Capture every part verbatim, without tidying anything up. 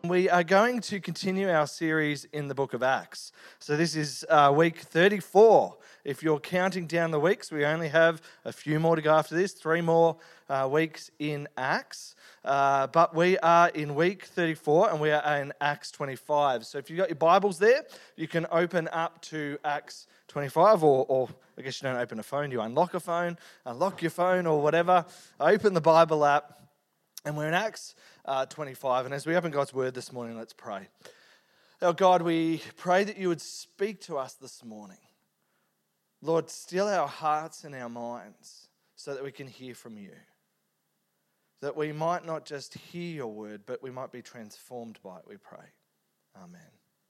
We are going to continue our series in the book of Acts. So this is uh, week thirty-four. If you're counting down the weeks, we only have a few more to go after this, three more uh, weeks in Acts. Uh, but we are in week thirty-four and we are in Acts twenty-five. So if you've got your Bibles there, you can open up to Acts twenty-five, or, or I guess you don't open a phone, you unlock a phone, unlock your phone or whatever, open the Bible app, and we're in Acts Uh, twenty-five, and as we open God's word this morning, let's pray. Oh God, we pray that you would speak to us this morning. Lord, still our hearts and our minds so that we can hear from you. That we might not just hear your word, but we might be transformed by it, we pray. Amen.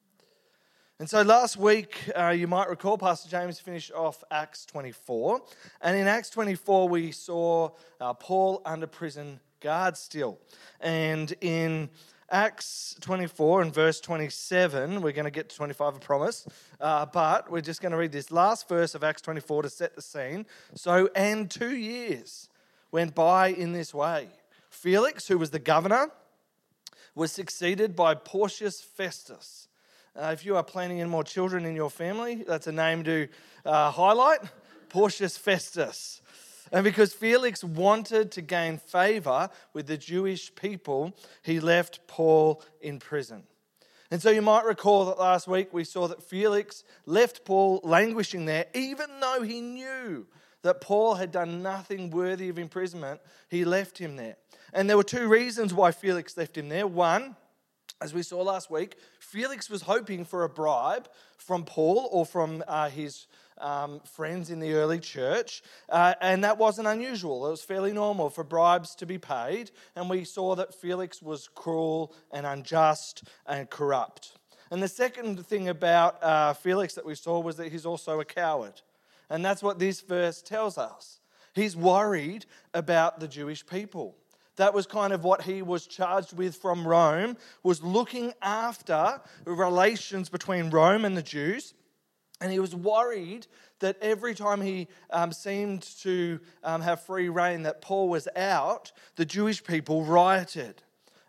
And so last week, uh, you might recall, Pastor James finished off Acts twenty-four, and in Acts twenty-four we saw uh, Paul under prison guard still. And in Acts twenty-four and verse twenty-seven, we're going to get to twenty-five, I promise, uh, but we're just going to read this last verse of Acts twenty-four to set the scene. So, and two years went by in this way. Felix, who was the governor, was succeeded by Porcius Festus. Uh, if you are planning in more children in your family, that's a name to uh, highlight, Porcius Festus. And because Felix wanted to gain favor with the Jewish people, he left Paul in prison. And so you might recall that last week we saw that Felix left Paul languishing there, even though he knew that Paul had done nothing worthy of imprisonment. He left him there. And there were two reasons why Felix left him there. One, as we saw last week, Felix was hoping for a bribe from Paul or from uh, his Um, friends in the early church, uh, and that wasn't unusual. It was fairly normal for bribes to be paid, and we saw that Felix was cruel and unjust and corrupt. And the second thing about uh, Felix that we saw was that he's also a coward, and that's what this verse tells us. He's worried about the Jewish people. That was kind of what he was charged with from Rome, was looking after the relations between Rome and the Jews. And he was worried that every time he um, seemed to um, have free reign, that Paul was out, the Jewish people rioted.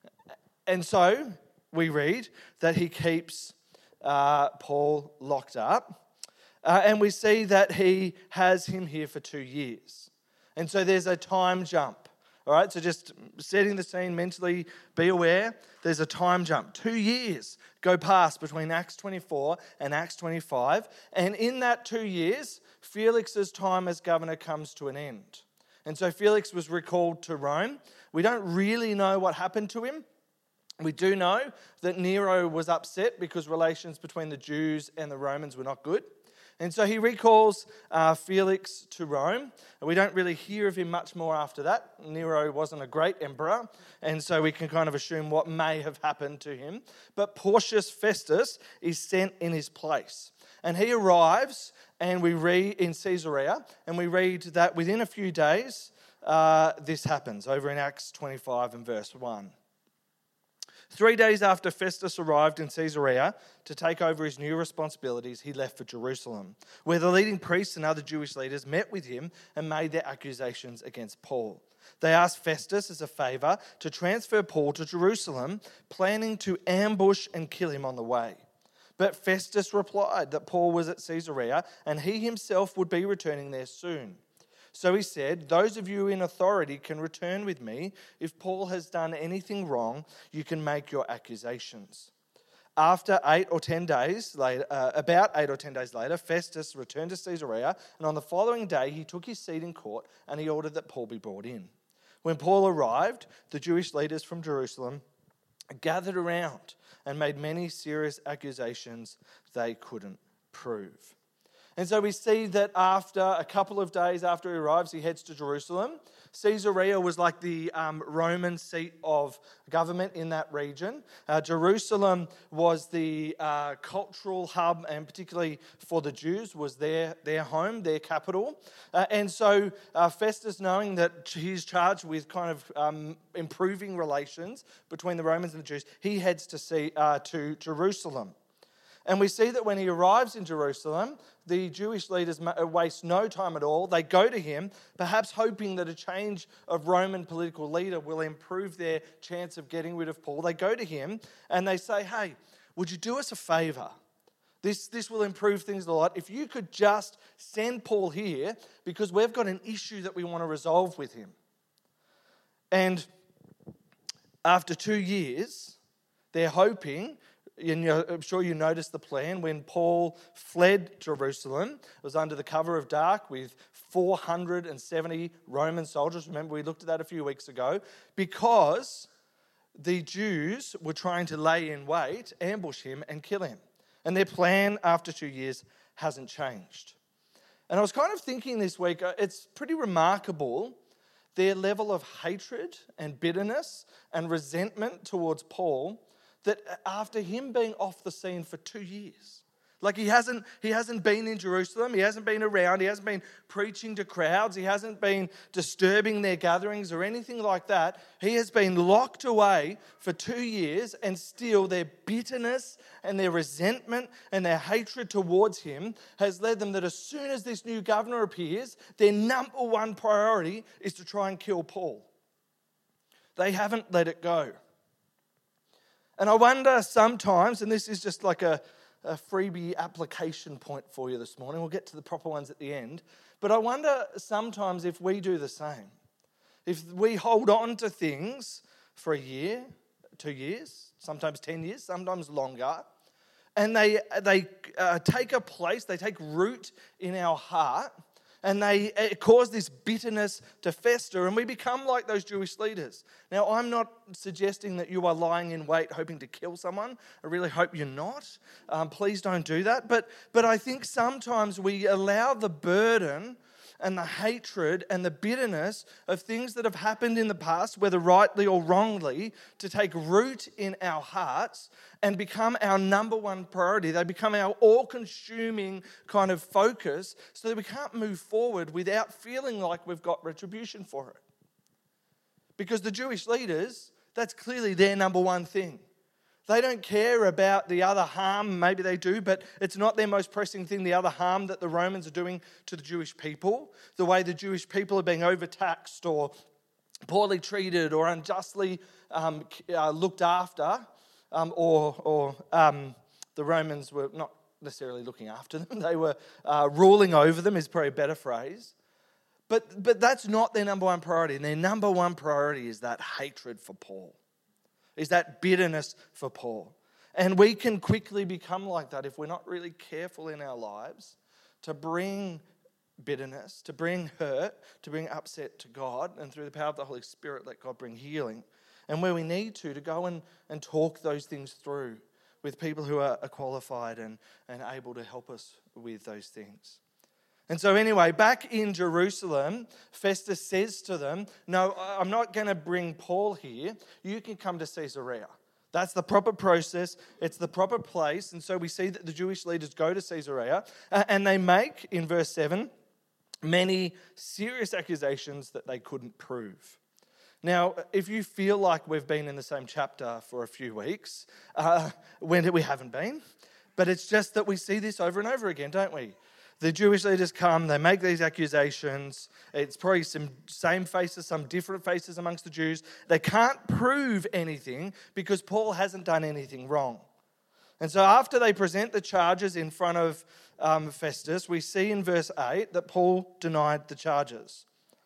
And so we read that he keeps uh, Paul locked up. Uh, and we see that he has him here for two years. And so there's a time jump. All right, so just setting the scene mentally, be aware, there's a time jump. Two years go past between Acts twenty-four and Acts twenty-five. And in that two years, Felix's time as governor comes to an end. And so Felix was recalled to Rome. We don't really know what happened to him. We do know that Nero was upset because relations between the Jews and the Romans were not good. And so he recalls uh, Felix to Rome. We don't really hear of him much more after that. Nero wasn't a great emperor, and so we can kind of assume what may have happened to him. But Porcius Festus is sent in his place. And he arrives, and we read in Caesarea, and we read that within a few days, uh, this happens over in Acts twenty-five and verse one. Three days after Festus arrived in Caesarea to take over his new responsibilities, he left for Jerusalem, where the leading priests and other Jewish leaders met with him and made their accusations against Paul. They asked Festus as a favor to transfer Paul to Jerusalem, planning to ambush and kill him on the way. But Festus replied that Paul was at Caesarea and he himself would be returning there soon. So he said, "Those of you in authority can return with me. If Paul has done anything wrong, you can make your accusations." After eight or ten days later, uh, about eight or ten days later, Festus returned to Caesarea, and on the following day he took his seat in court and he ordered that Paul be brought in. When Paul arrived, the Jewish leaders from Jerusalem gathered around and made many serious accusations they couldn't prove. And so we see that after a couple of days after he arrives, he heads to Jerusalem. Caesarea was like the um, Roman seat of government in that region. Uh, Jerusalem was the uh, cultural hub, and particularly for the Jews, was their, their home, their capital. Uh, and so uh, Festus, knowing that he's charged with kind of um, improving relations between the Romans and the Jews, he heads to see uh, to Jerusalem. And we see that when he arrives in Jerusalem, the Jewish leaders waste no time at all. They go to him, perhaps hoping that a change of Roman political leader will improve their chance of getting rid of Paul. They go to him and they say, hey, would you do us a favor? This, this will improve things a lot. If you could just send Paul here, because we've got an issue that we want to resolve with him. And after two years, they're hoping, and I'm sure you noticed the plan, when Paul fled Jerusalem, it was under the cover of dark with four hundred seventy Roman soldiers. Remember, we looked at that a few weeks ago, because the Jews were trying to lay in wait, ambush him, and kill him. And their plan after two years hasn't changed. And I was kind of thinking this week, it's pretty remarkable their level of hatred and bitterness and resentment towards Paul, that after him being off the scene for two years, like he hasn't, he hasn't been in Jerusalem, he hasn't been around, he hasn't been preaching to crowds, he hasn't been disturbing their gatherings or anything like that. He has been locked away for two years, and still their bitterness and their resentment and their hatred towards him has led them that as soon as this new governor appears, their number one priority is to try and kill Paul. They haven't let it go. And I wonder sometimes, and this is just like a, a freebie application point for you this morning. We'll get to the proper ones at the end. But I wonder sometimes if we do the same. If we hold on to things for a year, two years, sometimes ten years, sometimes longer, and they, they uh, take a place, they take root in our heart, and they cause this bitterness to fester, and we become like those Jewish leaders. Now, I'm not suggesting that you are lying in wait hoping to kill someone. I really hope you're not. Um, please don't do that. But, but I think sometimes we allow the burden and the hatred and the bitterness of things that have happened in the past, whether rightly or wrongly, to take root in our hearts and become our number one priority. They become our all-consuming kind of focus, so that we can't move forward without feeling like we've got retribution for it. Because the Jewish leaders, that's clearly their number one thing. They don't care about the other harm, maybe they do, but it's not their most pressing thing, the other harm that the Romans are doing to the Jewish people, the way the Jewish people are being overtaxed or poorly treated or unjustly um, uh, looked after, um, or, or um, the Romans were not necessarily looking after them, they were uh, ruling over them is probably a better phrase. But, but that's not their number one priority, and their number one priority is that hatred for Paul. Is that bitterness for Paul. And we can quickly become like that if we're not really careful in our lives to bring bitterness, to bring hurt, to bring upset to God, and through the power of the Holy Spirit, let God bring healing. And where we need to, to go and, and talk those things through with people who are qualified and, and able to help us with those things. And so anyway, back in Jerusalem, Festus says to them, no, I'm not going to bring Paul here. You can come to Caesarea. That's the proper process. It's the proper place. And so we see that the Jewish leaders go to Caesarea, and they make, in verse seven, many serious accusations that they couldn't prove. Now, if you feel like we've been in the same chapter for a few weeks, uh, when we haven't been, but it's just that we see this over and over again, don't we? The Jewish leaders come, they make these accusations. It's probably some same faces, some different faces amongst the Jews. They can't prove anything because Paul hasn't done anything wrong. And so after they present the charges in front of um, Festus, we see in verse eight that Paul denied the charges.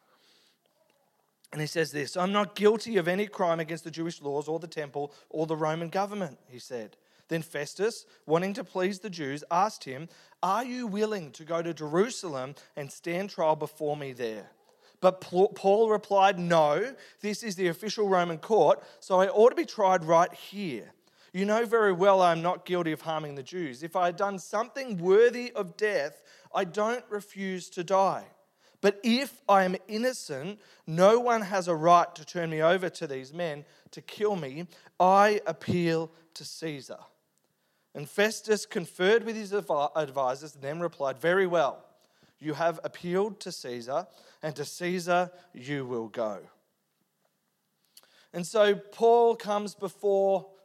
And he says this, I'm not guilty of any crime against the Jewish laws or the temple or the Roman government, he said. Then Festus, wanting to please the Jews, asked him, are you willing to go to Jerusalem and stand trial before me there? But Paul replied, no, this is the official Roman court, so I ought to be tried right here. You know very well I am not guilty of harming the Jews. If I had done something worthy of death, I don't refuse to die. But if I am innocent, no one has a right to turn me over to these men to kill me. I appeal to Caesar. And Festus conferred with his advisors and then replied, very well, you have appealed to Caesar, and to Caesar you will go. And so Paul comes before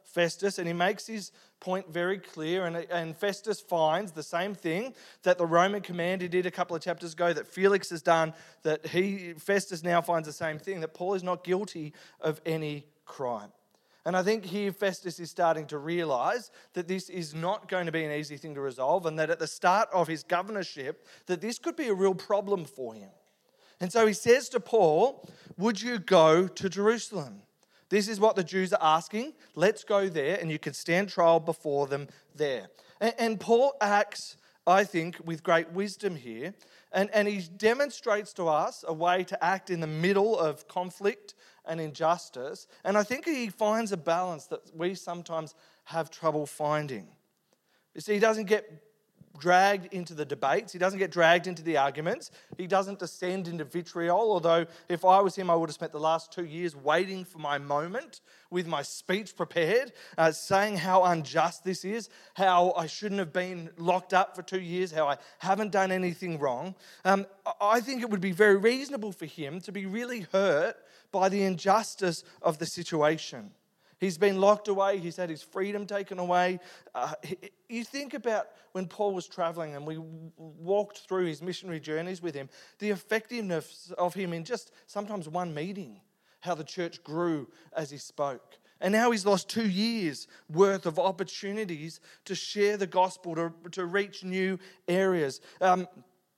Festus, and he makes his point very clear. And, and Festus finds the same thing that the Roman commander did a couple of chapters ago, that Felix has done, that he, Festus now finds the same thing, that Paul is not guilty of any crime. And I think here Festus is starting to realise that this is not going to be an easy thing to resolve, and that at the start of his governorship, that this could be a real problem for him. And so he says to Paul, would you go to Jerusalem? This is what the Jews are asking. Let's go there, and you can stand trial before them there. And, and Paul acts, I think, with great wisdom here. And, and he demonstrates to us a way to act in the middle of conflict and injustice. And I think he finds a balance that we sometimes have trouble finding. You see, he doesn't get dragged into the debates. He doesn't get dragged into the arguments. He doesn't descend into vitriol, although if I was him, I would have spent the last two years waiting for my moment with my speech prepared, uh, saying how unjust this is, how I shouldn't have been locked up for two years, how I haven't done anything wrong. Um, I think it would be very reasonable for him to be really hurt by the injustice of the situation. He's been locked away. He's had his freedom taken away. Uh, you think about when Paul was traveling and we walked through his missionary journeys with him, the effectiveness of him in just sometimes one meeting, how the church grew as he spoke. And now he's lost two years worth of opportunities to share the gospel, to, to reach new areas. Um,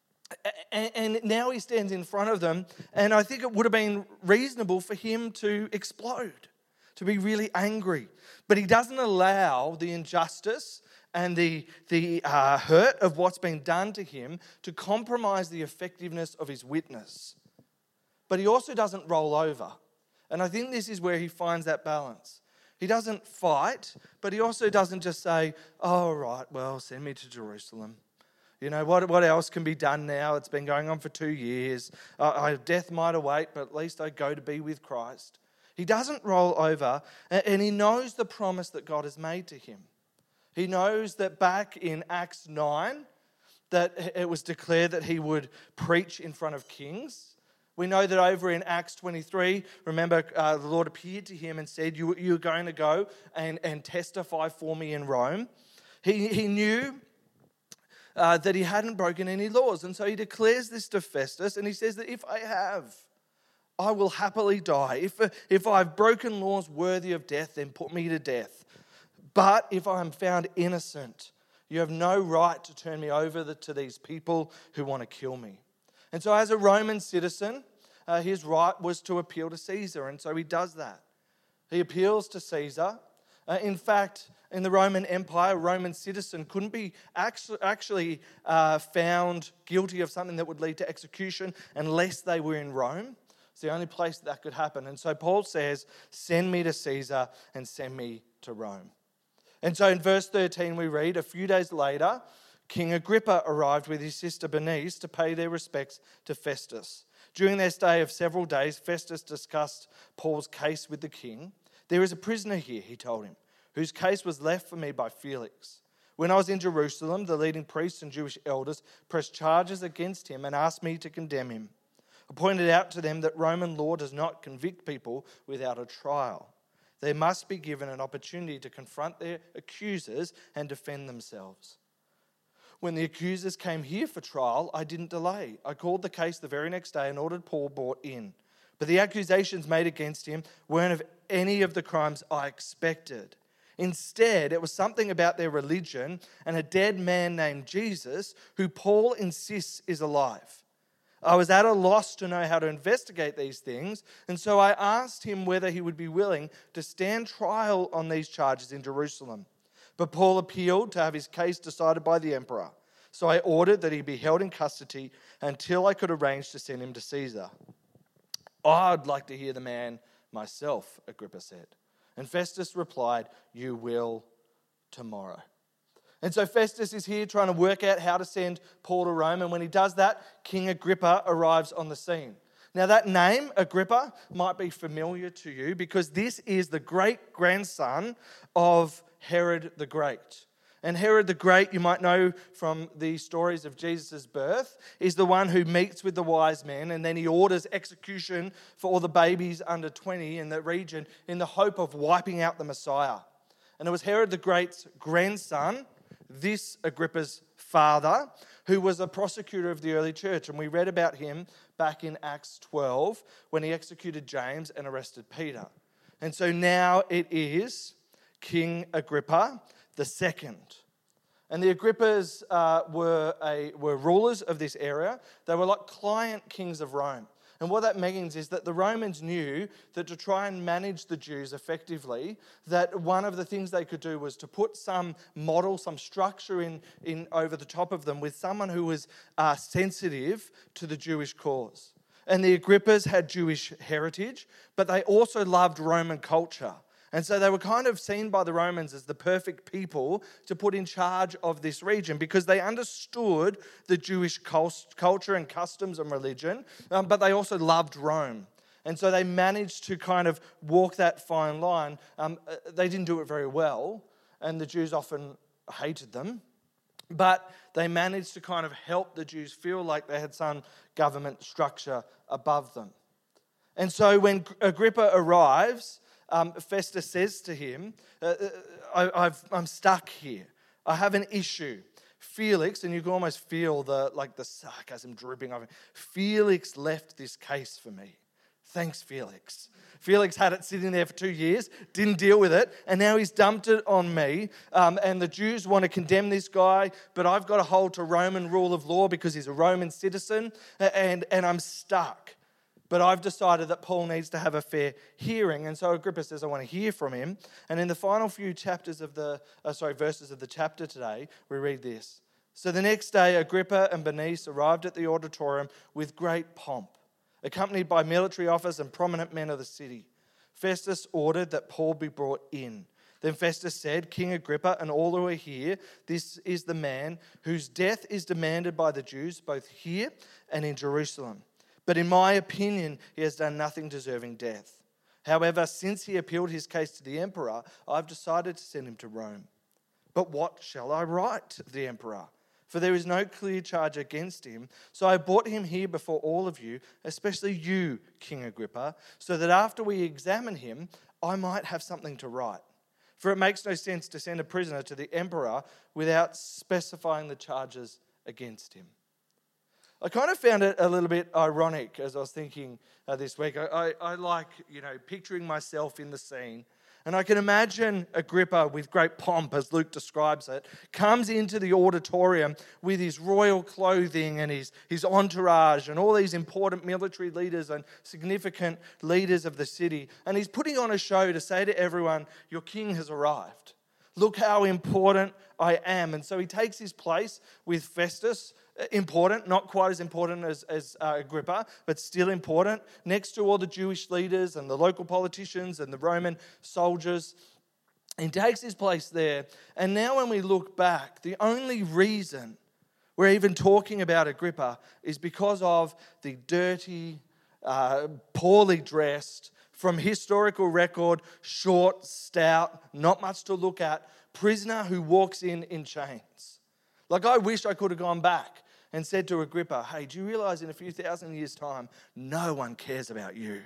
and now he stands in front of them, and I think it would have been reasonable for him to explode, to be really angry. But he doesn't allow the injustice and the, the uh, hurt of what's been done to him to compromise the effectiveness of his witness. But he also doesn't roll over. And I think this is where he finds that balance. He doesn't fight, but he also doesn't just say, oh, right, well, send me to Jerusalem. You know, what, what else can be done now? It's been going on for two years. Uh, I, death might await, but at least I go to be with Christ. He doesn't roll over, and he knows the promise that God has made to him. He knows that back in Acts nine, that it was declared that he would preach in front of kings. We know that over in Acts twenty-three, remember, uh, the Lord appeared to him and said, you, you're going to go and, and testify for me in Rome. He, he knew uh, that he hadn't broken any laws, and so he declares this to Festus, and he says that if I have, I will happily die. If, if I've broken laws worthy of death, then put me to death. But if I am found innocent, you have no right to turn me over the, to these people who want to kill me. And so as a Roman citizen, uh, his right was to appeal to Caesar, and so he does that. He appeals to Caesar. Uh, in fact, in the Roman Empire, a Roman citizen couldn't be actually, actually uh, found guilty of something that would lead to execution unless they were in Rome. It's the only place that, that could happen. And so Paul says, send me to Caesar and send me to Rome. And so in verse thirteen we read, a few days later, King Agrippa arrived with his sister Bernice to pay their respects to Festus. During their stay of several days, Festus discussed Paul's case with the king. There is a prisoner here, he told him, whose case was left for me by Felix. When I was in Jerusalem, the leading priests and Jewish elders pressed charges against him and asked me to condemn him. I pointed out to them that Roman law does not convict people without a trial. They must be given an opportunity to confront their accusers and defend themselves. When the accusers came here for trial, I didn't delay. I called the case the very next day and ordered Paul brought in. But the accusations made against him weren't of any of the crimes I expected. Instead, it was something about their religion and a dead man named Jesus, who Paul insists is alive. I was at a loss to know how to investigate these things, and so I asked him whether he would be willing to stand trial on these charges in Jerusalem. But Paul appealed to have his case decided by the emperor, so I ordered that he be held in custody until I could arrange to send him to Caesar. I'd like to hear the man myself, Agrippa said. And Festus replied, you will tomorrow. And so Festus is here trying to work out how to send Paul to Rome. And when he does that, King Agrippa arrives on the scene. Now that name, Agrippa, might be familiar to you because this is the great-grandson of Herod the Great. And Herod the Great, you might know from the stories of Jesus' birth, is the one who meets with the wise men and then he orders execution for all the babies under twenty in the region in the hope of wiping out the Messiah. And it was Herod the Great's grandson, this Agrippa's father, who was a prosecutor of the early church. And we read about him back in Acts twelve when he executed James and arrested Peter. And so now it is King Agrippa the second. And the Agrippas uh, were, a, were rulers of this area. They were like client kings of Rome. And what that means is that the Romans knew that to try and manage the Jews effectively, that one of the things they could do was to put some model, some structure in, in over the top of them with someone who was uh, sensitive to the Jewish cause. And the Agrippas had Jewish heritage, but they also loved Roman culture. And so they were kind of seen by the Romans as the perfect people to put in charge of this region because they understood the Jewish culture and customs and religion, um, but they also loved Rome. And so they managed to kind of walk that fine line. Um, they didn't do it very well, and the Jews often hated them. But they managed to kind of help the Jews feel like they had some government structure above them. And so when Agrippa arrives, Um, Festus says to him, uh, I, I've, I'm stuck here. I have an issue. Felix, and you can almost feel the like the sarcasm dripping off him. Felix left this case for me. Thanks, Felix. Felix had it sitting there for two years, didn't deal with it, and now he's dumped it on me. Um, and the Jews want to condemn this guy, but I've got to hold to Roman rule of law because he's a Roman citizen, and, and I'm stuck. But I've decided that Paul needs to have a fair hearing. And so Agrippa says, I want to hear from him. And in the final few chapters of the, uh, sorry, verses of the chapter today, we read this. So the next day, Agrippa and Bernice arrived at the auditorium with great pomp, accompanied by military officers and prominent men of the city. Festus ordered that Paul be brought in. Then Festus said, King Agrippa and all who are here, this is the man whose death is demanded by the Jews, both here and in Jerusalem. But in my opinion, he has done nothing deserving death. However, since he appealed his case to the emperor, I've decided to send him to Rome. But what shall I write to the emperor? For there is no clear charge against him. So I brought him here before all of you, especially you, King Agrippa, so that after we examine him, I might have something to write. For it makes no sense to send a prisoner to the emperor without specifying the charges against him. I kind of found it a little bit ironic as I was thinking uh, this week. I, I, I like, you know, picturing myself in the scene. And I can imagine Agrippa with great pomp, as Luke describes it, comes into the auditorium with his royal clothing and his, his entourage and all these important military leaders and significant leaders of the city. And he's putting on a show to say to everyone, your king has arrived. Look how important I am. And so he takes his place with Festus, important, not quite as important as, as uh, Agrippa, but still important, next to all the Jewish leaders and the local politicians and the Roman soldiers. He takes his place there. And now when we look back, the only reason we're even talking about Agrippa is because of the dirty, uh, poorly dressed, from historical record, short, stout, not much to look at, prisoner who walks in in chains. Like, I wish I could have gone back and said to Agrippa, hey, do you realize in a few thousand years' time, no one cares about you?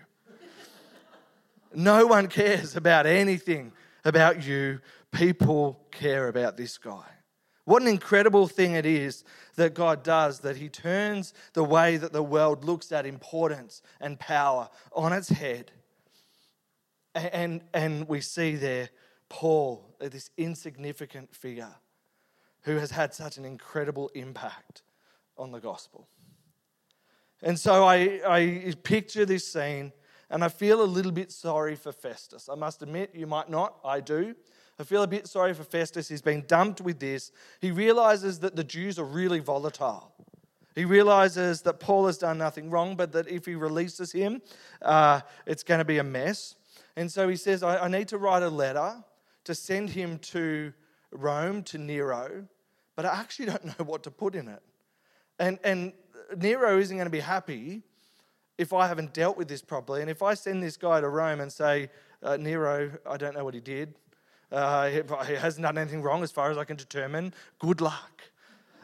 No one cares about anything about you. People care about this guy. What an incredible thing it is that God does, that he turns the way that the world looks at importance and power on its head. And, and we see there Paul, this insignificant figure who has had such an incredible impact on the gospel. And so I, I picture this scene and I feel a little bit sorry for Festus. I must admit, you might not, I do. I feel a bit sorry for Festus. He's been dumped with this. He realizes that the Jews are really volatile. He realizes that Paul has done nothing wrong, but that if he releases him, uh, it's going to be a mess. And so he says, I, I need to write a letter to send him to Rome, to Nero, but I actually don't know what to put in it. And, and Nero isn't going to be happy if I haven't dealt with this properly. And if I send this guy to Rome and say, uh, Nero, I don't know what he did. Uh, he, he hasn't done anything wrong as far as I can determine. Good luck.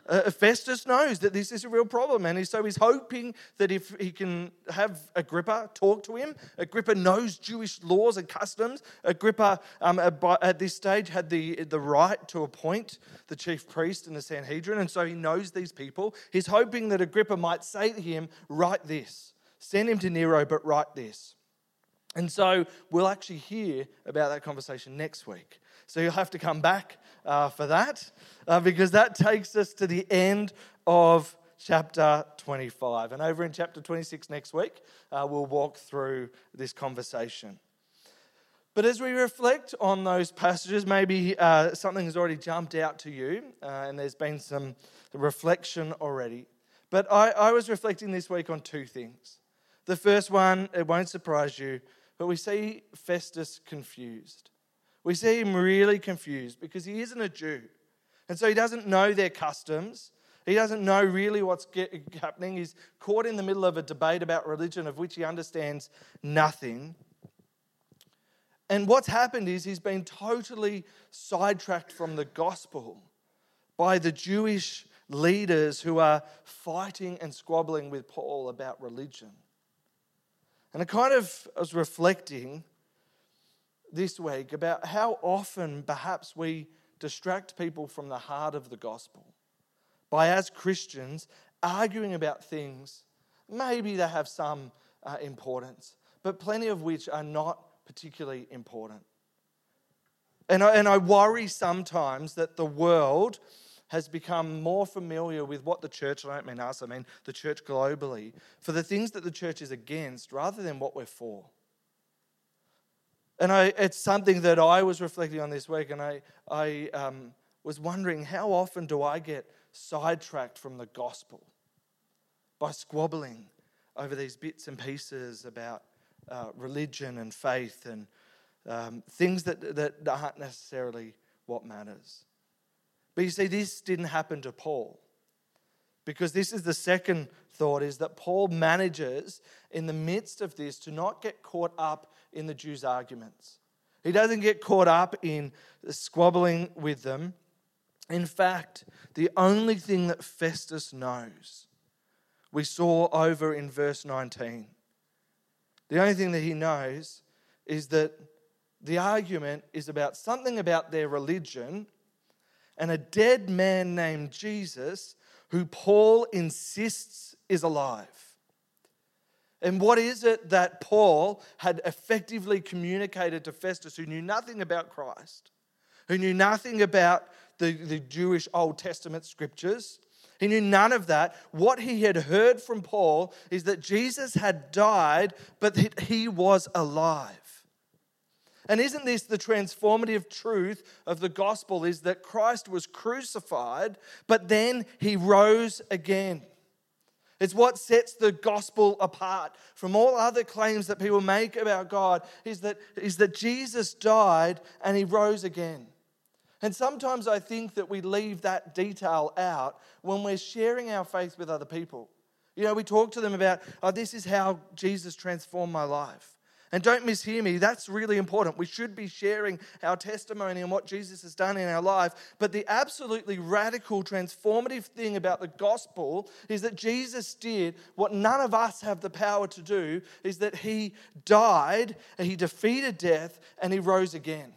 Uh, Festus knows that this is a real problem, and he, so he's hoping that if he can have Agrippa talk to him. Agrippa knows Jewish laws and customs. Agrippa, um, at this stage, had the, the right to appoint the chief priest in the Sanhedrin, and so he knows these people. He's hoping that Agrippa might say to him, write this. Send him to Nero, but write this. And so we'll actually hear about that conversation next week. So you'll have to come back uh, for that, uh, because that takes us to the end of chapter twenty-five. And over in chapter twenty-six next week, uh, we'll walk through this conversation. But as we reflect on those passages, maybe uh, something has already jumped out to you, uh, and there's been some reflection already. But I, I was reflecting this week on two things. The first one, it won't surprise you, but we see Festus confused. We see him really confused because he isn't a Jew. And so he doesn't know their customs. He doesn't know really what's get, happening. He's caught in the middle of a debate about religion of which he understands nothing. And what's happened is he's been totally sidetracked from the gospel by the Jewish leaders who are fighting and squabbling with Paul about religion. And I kind of was reflecting this week about how often perhaps we distract people from the heart of the gospel by, as Christians, arguing about things maybe they have some uh, importance, but plenty of which are not particularly important. And I, and I worry sometimes that the world has become more familiar with what the church, I don't mean us, I mean the church globally, for the things that the church is against rather than what we're for. And I, it's something that I was reflecting on this week, and I, I um, was wondering, how often do I get sidetracked from the gospel by squabbling over these bits and pieces about uh, religion and faith and um, things that, that aren't necessarily what matters. But you see, this didn't happen to Paul, because this is the second thought, is that Paul manages in the midst of this to not get caught up in the Jews' arguments. He doesn't get caught up in squabbling with them. In fact, the only thing that Festus knows, we saw over in verse nineteen. The only thing that he knows is that the argument is about something about their religion and a dead man named Jesus who Paul insists is alive. And what is it that Paul had effectively communicated to Festus, who knew nothing about Christ, who knew nothing about the, the Jewish Old Testament scriptures? He knew none of that. What he had heard from Paul is that Jesus had died, but that he was alive. And isn't this the transformative truth of the gospel, is that Christ was crucified, but then he rose again. It's what sets the gospel apart from all other claims that people make about God, is that, is that Jesus died and he rose again. And sometimes I think that we leave that detail out when we're sharing our faith with other people. You know, we talk to them about, oh, this is how Jesus transformed my life. And don't mishear me, that's really important. We should be sharing our testimony and what Jesus has done in our life. But the absolutely radical, transformative thing about the gospel is that Jesus did what none of us have the power to do, is that he died, and he defeated death, and he rose again.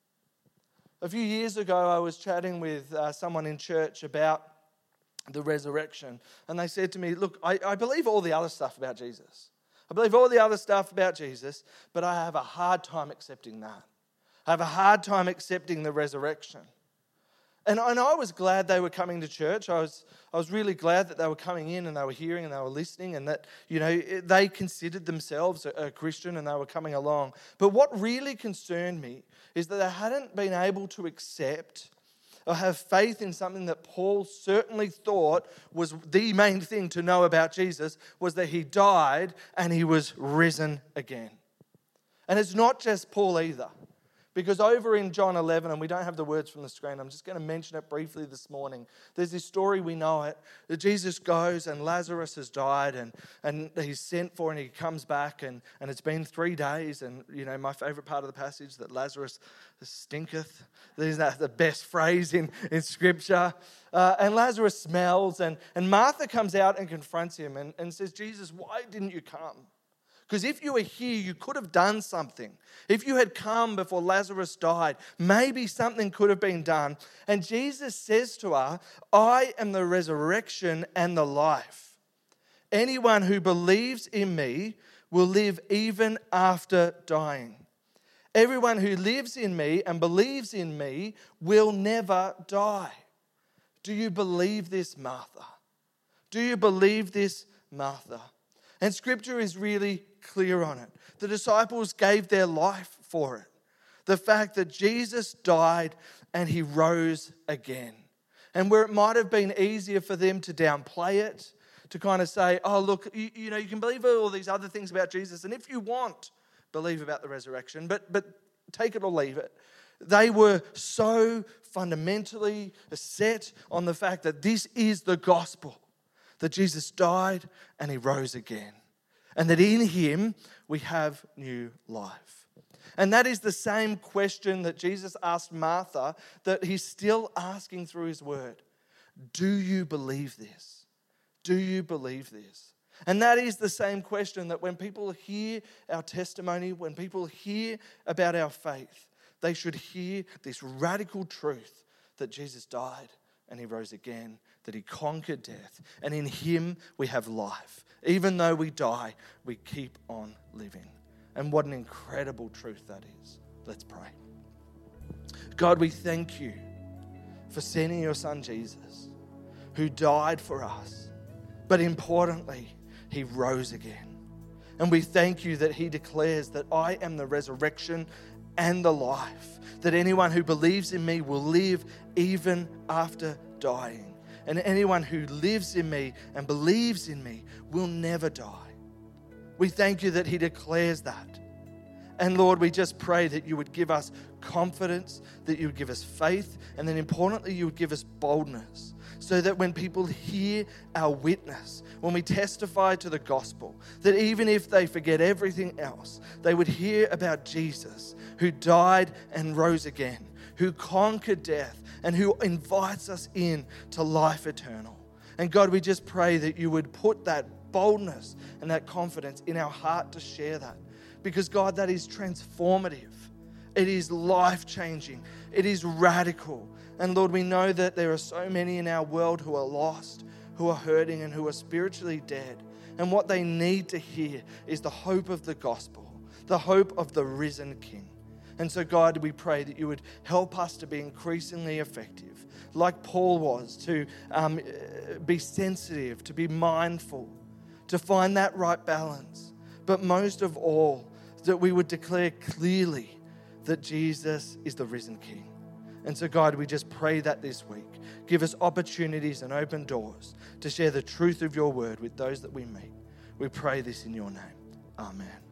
A few years ago, I was chatting with uh, someone in church about the resurrection. And they said to me, look, I, I believe all the other stuff about Jesus. I believe all the other stuff about Jesus, but I have a hard time accepting that. I have a hard time accepting the resurrection. And, and I was glad they were coming to church. I was, I was really glad that they were coming in and they were hearing and they were listening, and that, you know, they considered themselves a, a Christian and they were coming along. But what really concerned me is that they hadn't been able to accept or have faith in something that Paul certainly thought was the main thing to know about Jesus, was that he died and he was risen again. And it's not just Paul either. Because over in John eleven, and we don't have the words from the screen, I'm just going to mention it briefly this morning. There's this story, we know it, that Jesus goes and Lazarus has died and, and he's sent for and he comes back and, and it's been three days. And, you know, my favorite part of the passage, that Lazarus stinketh. Isn't that the best phrase in, in Scripture? Uh, and Lazarus smells and, and Martha comes out and confronts him and, and says, Jesus, why didn't you come? Because if you were here, you could have done something. If you had come before Lazarus died, maybe something could have been done. And Jesus says to her, I am the resurrection and the life. Anyone who believes in me will live even after dying. Everyone who lives in me and believes in me will never die. Do you believe this, Martha? Do you believe this, Martha? And Scripture is really clear on it. The disciples gave their life for it. The fact that Jesus died and he rose again. And where it might have been easier for them to downplay it, to kind of say, oh, look, you, you know, you can believe all these other things about Jesus, and if you want, believe about the resurrection, but but take it or leave it. They were so fundamentally set on the fact that this is the gospel, that Jesus died and he rose again, and that in him we have new life. And that is the same question that Jesus asked Martha that he's still asking through his word. Do you believe this? Do you believe this? And that is the same question that when people hear our testimony, when people hear about our faith, they should hear this radical truth that Jesus died and he rose again, that he conquered death, and in him we have life. Even though we die, we keep on living. And what an incredible truth that is. Let's pray. God, we thank you for sending your son Jesus, who died for us, but importantly, he rose again. And we thank you that he declares that I am the resurrection and the life, that anyone who believes in me will live even after dying. And anyone who lives in me and believes in me will never die. We thank you that he declares that. And Lord, we just pray that you would give us confidence, that you would give us faith, and then importantly, you would give us boldness, so that when people hear our witness, when we testify to the gospel, that even if they forget everything else, they would hear about Jesus, who died and rose again, who conquered death, and who invites us in to life eternal. And God, we just pray that you would put that boldness and that confidence in our heart to share that. Because God, that is transformative. It is life-changing. It is radical. And Lord, we know that there are so many in our world who are lost, who are hurting, and who are spiritually dead. And what they need to hear is the hope of the gospel, the hope of the risen King. And so, God, we pray that you would help us to be increasingly effective, like Paul was, to um, be sensitive, to be mindful, to find that right balance. But most of all, that we would declare clearly that Jesus is the risen King. And so, God, we just pray that this week. Give us opportunities and open doors to share the truth of your word with those that we meet. We pray this in your name. Amen.